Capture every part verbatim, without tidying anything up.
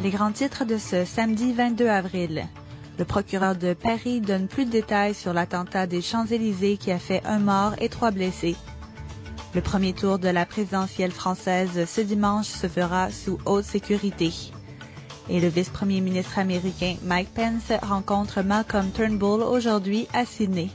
Les grands titres de ce samedi vingt-deux avril. Le procureur de Paris donne plus de détails sur l'attentat des Champs-Élysées qui a fait un mort et trois blessés. Le premier tour de la présidentielle française ce dimanche se fera sous haute sécurité. Et le vice-premier ministre américain Mike Pence rencontre Malcolm Turnbull aujourd'hui à Sydney.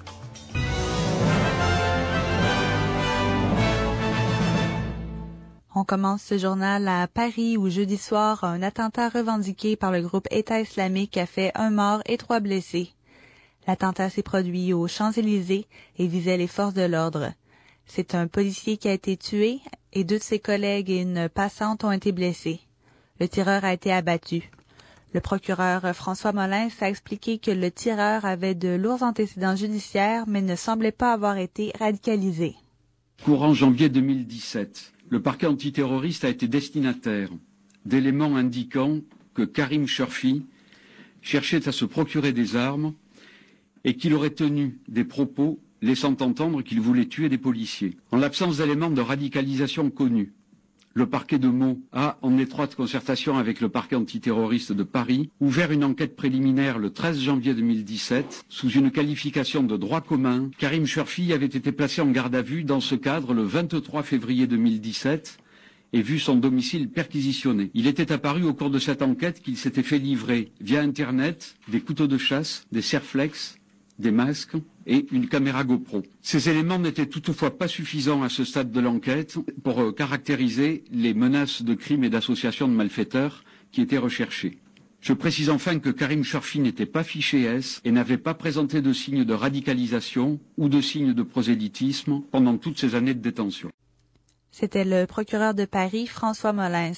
On commence ce journal à Paris où jeudi soir, un attentat revendiqué par le groupe État islamique a fait un mort et trois blessés. L'attentat s'est produit aux Champs-Élysées et visait les forces de l'ordre. C'est un policier qui a été tué et deux de ses collègues et une passante ont été blessés. Le tireur a été abattu. Le procureur François Molins a expliqué que le tireur avait de lourds antécédents judiciaires mais ne semblait pas avoir été radicalisé. Courant janvier deux mille dix-sept, le parquet antiterroriste a été destinataire d'éléments indiquant que Karim Churfi cherchait à se procurer des armes et qu'il aurait tenu des propos laissant entendre qu'il voulait tuer des policiers. En l'absence d'éléments de radicalisation connus, le parquet de Meaux a, en étroite concertation avec le parquet antiterroriste de Paris, ouvert une enquête préliminaire le treize janvier deux mille dix-sept sous une qualification de droit commun. Karim Churfi avait été placé en garde à vue dans ce cadre le vingt-trois février deux mille dix-sept et vu son domicile perquisitionné. Il était apparu au cours de cette enquête qu'il s'était fait livrer via Internet des couteaux de chasse, des serflex, des masques et une caméra GoPro. Ces éléments n'étaient toutefois pas suffisants à ce stade de l'enquête pour euh, caractériser les menaces de crimes et d'associations de malfaiteurs qui étaient recherchées. Je précise enfin que Karim Churfi n'était pas fiché S et n'avait pas présenté de signes de radicalisation ou de signes de prosélytisme pendant toutes ces années de détention. C'était le procureur de Paris, François Molins.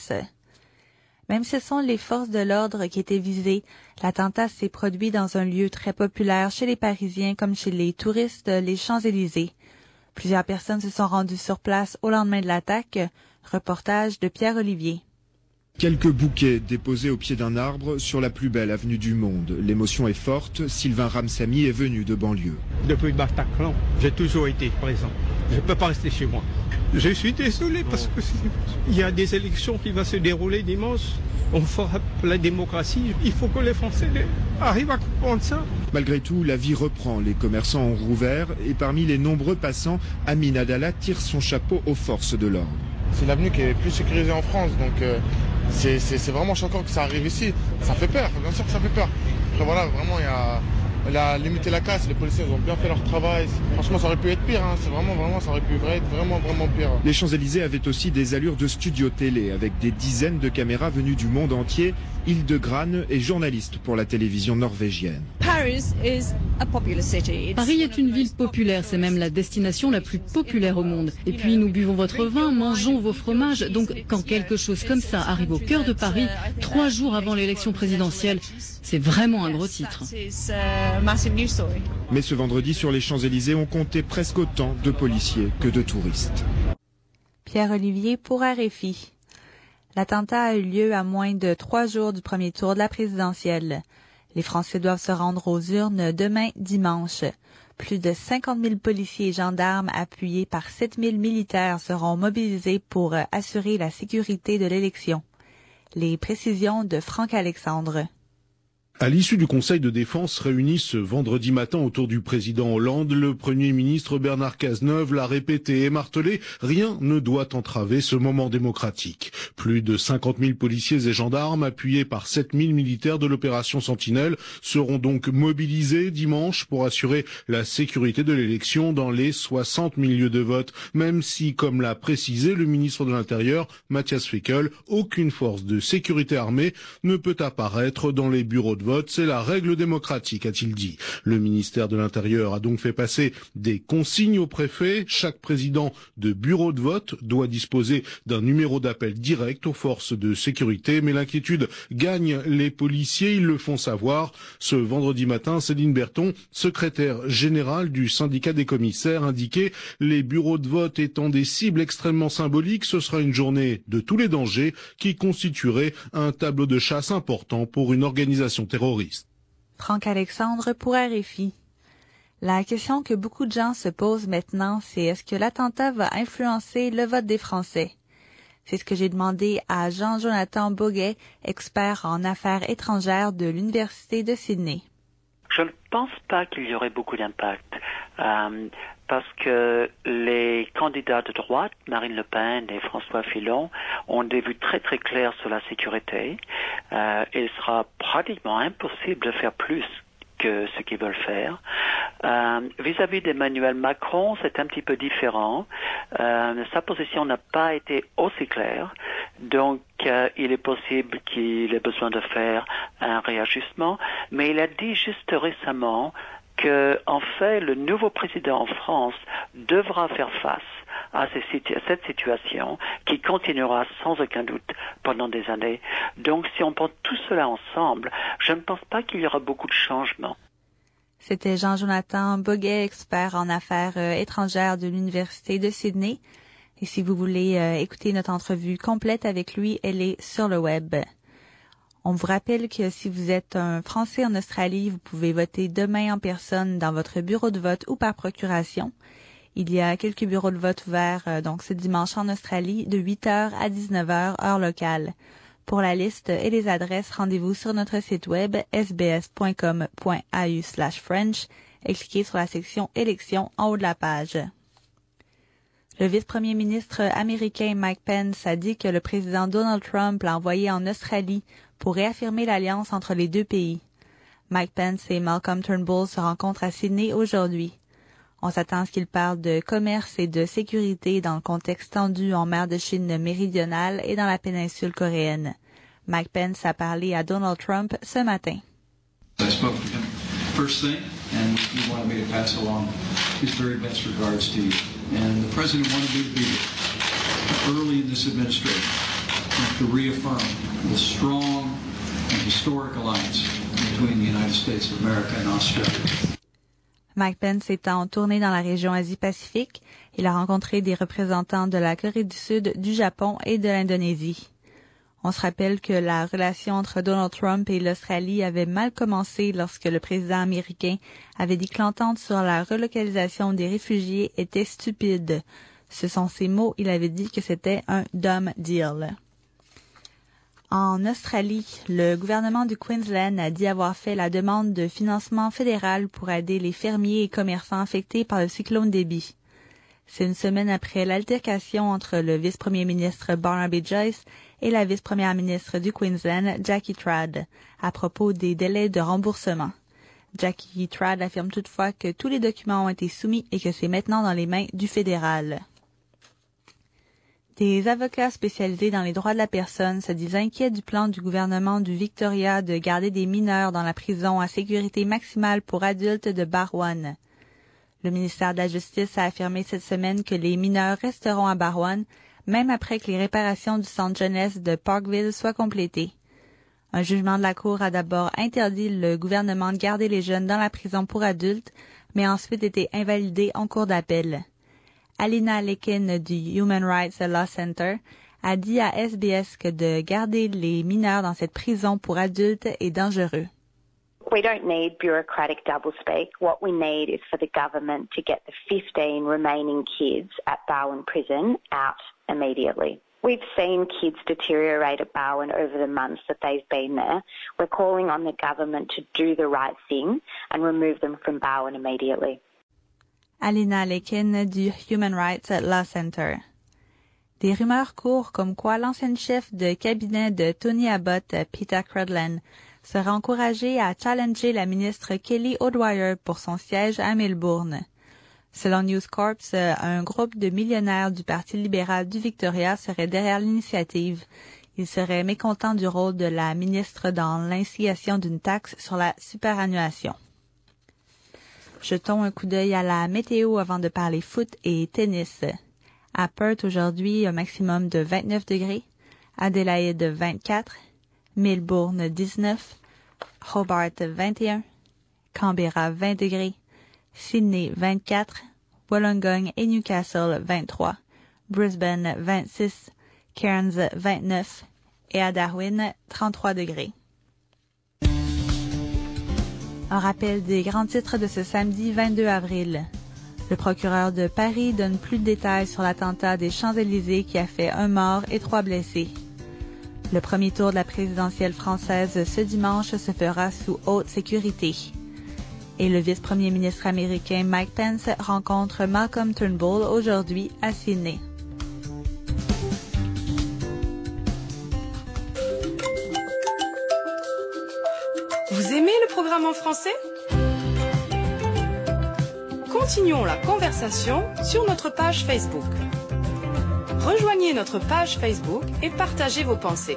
Même si ce sont les forces de l'ordre qui étaient visées, l'attentat s'est produit dans un lieu très populaire chez les Parisiens comme chez les touristes, les Champs-Élysées. Plusieurs personnes se sont rendues sur place au lendemain de l'attaque. Reportage de Pierre Olivier. Quelques bouquets déposés au pied d'un arbre sur la plus belle avenue du monde. L'émotion est forte. Sylvain Ramsamy est venu de banlieue. Depuis le Bataclan, j'ai toujours été présent. Je ne peux pas rester chez moi. Je suis désolé parce que il y a des élections qui vont se dérouler dimanche. On fera la démocratie. Il faut que les Français arrivent à comprendre ça. Malgré tout, la vie reprend. Les commerçants ont rouvert et parmi les nombreux passants, Amin Adala tire son chapeau aux forces de l'ordre. C'est l'avenue qui est plus sécurisée en France, donc euh, c'est, c'est, c'est vraiment choquant que ça arrive ici. Ça fait peur, bien sûr que ça fait peur. Après voilà, vraiment il y a... Elle a limité la casse, les policiers ont bien fait leur travail. Franchement, ça aurait pu être pire, hein. C'est vraiment, vraiment, ça aurait pu être vraiment, vraiment pire. Les Champs-Élysées avaient aussi des allures de studio télé, avec des dizaines de caméras venues du monde entier. Hilde Grane est journaliste pour la télévision norvégienne. Paris est une ville populaire, c'est même la destination la plus populaire au monde. Et puis nous buvons votre vin, mangeons vos fromages. Donc quand quelque chose comme ça arrive au cœur de Paris, trois jours avant l'élection présidentielle, c'est vraiment un gros titre. Mais ce vendredi, sur les Champs-Élysées, on comptait presque autant de policiers que de touristes. Pierre Olivier pour R F I. L'attentat a eu lieu à moins de trois jours du premier tour de la présidentielle. Les Français doivent se rendre aux urnes demain dimanche. Plus de cinquante mille policiers et gendarmes appuyés par sept mille militaires seront mobilisés pour assurer la sécurité de l'élection. Les précisions de Franck Alexandre. À l'issue du Conseil de défense réuni ce vendredi matin autour du président Hollande, le Premier ministre Bernard Cazeneuve l'a répété et martelé, rien ne doit entraver ce moment démocratique. Plus de cinquante mille policiers et gendarmes, appuyés par sept mille militaires de l'opération Sentinelle, seront donc mobilisés dimanche pour assurer la sécurité de l'élection dans les soixante mille lieux de vote, même si, comme l'a précisé le ministre de l'Intérieur, Matthias Fekl, aucune force de sécurité armée ne peut apparaître dans les bureaux de vote, c'est la règle démocratique, a-t-il dit. Le ministère de l'Intérieur a donc fait passer des consignes au préfet. Chaque président de bureau de vote doit disposer d'un numéro d'appel direct aux forces de sécurité, mais l'inquiétude gagne les policiers, ils le font savoir. Ce vendredi matin, Céline Berton, secrétaire générale du syndicat des commissaires, indiquait les bureaux de vote étant des cibles extrêmement symboliques, ce sera une journée de tous les dangers qui constituerait un tableau de chasse important pour une organisation terroriste. Franck Alexandre pour R F I. La question que beaucoup de gens se posent maintenant, c'est est-ce que l'attentat va influencer le vote des Français? C'est ce que j'ai demandé à Jean-Jonathan Boguet, expert en affaires étrangères de l'Université de Sydney. Je ne pense pas qu'il y aurait beaucoup d'impact euh, parce que les candidats de droite, Marine Le Pen et François Fillon, ont des vues très très claires sur la sécurité. Euh, il sera pratiquement impossible de faire plus que ce qu'ils veulent faire. Euh, vis-à-vis d'Emmanuel Macron, c'est un petit peu différent. Euh, sa position n'a pas été aussi claire, donc euh, il est possible qu'il ait besoin de faire un réajustement, mais il a dit juste récemment que, en fait, le nouveau président en France devra faire face à cette situation qui continuera sans aucun doute pendant des années. Donc, si on prend tout cela ensemble, je ne pense pas qu'il y aura beaucoup de changements. C'était Jean-Jonathan Boguet, expert en affaires euh, étrangères de l'Université de Sydney. Et si vous voulez euh, écouter notre entrevue complète avec lui, elle est sur le web. On vous rappelle que si vous êtes un Français en Australie, vous pouvez voter demain en personne dans votre bureau de vote ou par procuration. Il y a quelques bureaux de vote ouverts euh, donc ce dimanche en Australie de huit heures à dix-neuf heures heure locale. Pour la liste et les adresses, rendez-vous sur notre site web s b s point com point a u slash french et cliquez sur la section élections en haut de la page. Le vice-premier ministre américain Mike Pence a dit que le président Donald Trump l'a envoyé en Australie pour réaffirmer l'alliance entre les deux pays. Mike Pence et Malcolm Turnbull se rencontrent à Sydney aujourd'hui. On s'attend à ce qu'ils parlent de commerce et de sécurité dans le contexte tendu en mer de Chine méridionale et dans la péninsule coréenne. Mike Pence a parlé à Donald Trump ce matin. I spoke to him first thing, and he wanted me to pass along his very best regards to you. And the president wanted me to be there early in this administration to reaffirm the strong and historic alliance between the United States of America and Australia. Mike Pence est en tournée dans la région Asie-Pacifique. Il a rencontré des représentants de la Corée du Sud, du Japon et de l'Indonésie. On se rappelle que la relation entre Donald Trump et l'Australie avait mal commencé lorsque le président américain avait dit que l'entente sur la relocalisation des réfugiés était stupide. Ce sont ses mots, il avait dit que c'était un dumb deal. En Australie, le gouvernement du Queensland a dit avoir fait la demande de financement fédéral pour aider les fermiers et commerçants affectés par le cyclone Debbie. C'est une semaine après l'altercation entre le vice-premier ministre Barnaby Joyce et la vice-première ministre du Queensland, Jackie Trad, à propos des délais de remboursement. Jackie Trad affirme toutefois que tous les documents ont été soumis et que c'est maintenant dans les mains du fédéral. Des avocats spécialisés dans les droits de la personne se disent inquiets du plan du gouvernement du Victoria de garder des mineurs dans la prison à sécurité maximale pour adultes de Barwon. Le ministère de la Justice a affirmé cette semaine que les mineurs resteront à Barwon, même après que les réparations du centre jeunesse de Parkville soient complétées. Un jugement de la Cour a d'abord interdit le gouvernement de garder les jeunes dans la prison pour adultes, mais a ensuite été invalidé en cours d'appel. Alina Lekin du Human Rights Law Center a dit à S B S que de garder les mineurs dans cette prison pour adultes est dangereux. We don't need bureaucratic doublespeak. What we need is for the government to get the fifteen remaining kids at Barwon Prison out immediately. We've seen kids deteriorate at Barwon over the months that they've been there. We're calling on the government to do the right thing and remove them from Barwon immediately. Alina Lekin du Human Rights Law Center. Des rumeurs courent comme quoi l'ancienne chef de cabinet de Tony Abbott, Peter Credlin, serait encouragée à challenger la ministre Kelly O'Dwyer pour son siège à Melbourne. Selon News Corp, un groupe de millionnaires du Parti libéral du Victoria serait derrière l'initiative. Il serait mécontent du rôle de la ministre dans l'instigation d'une taxe sur la superannuation. Jetons un coup d'œil à la météo avant de parler foot et tennis. À Perth aujourd'hui, un maximum de vingt-neuf degrés. Adélaïde vingt-quatre. Melbourne dix-neuf. Hobart vingt et un. Canberra vingt degrés. Sydney vingt-quatre. Wollongong et Newcastle vingt-trois. Brisbane vingt-six. Cairns vingt-neuf. Et à Darwin trente-trois degrés. Un rappel des grands titres de ce samedi vingt-deux avril. Le procureur de Paris donne plus de détails sur l'attentat des Champs-Élysées qui a fait un mort et trois blessés. Le premier tour de la présidentielle française ce dimanche se fera sous haute sécurité. Et le vice-premier ministre américain Mike Pence rencontre Malcolm Turnbull aujourd'hui à Sydney. Vous aimez le programme en français? Continuons la conversation sur notre page Facebook. Rejoignez notre page Facebook et partagez vos pensées.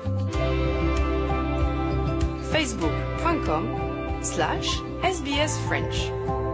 facebook point com slash S B S French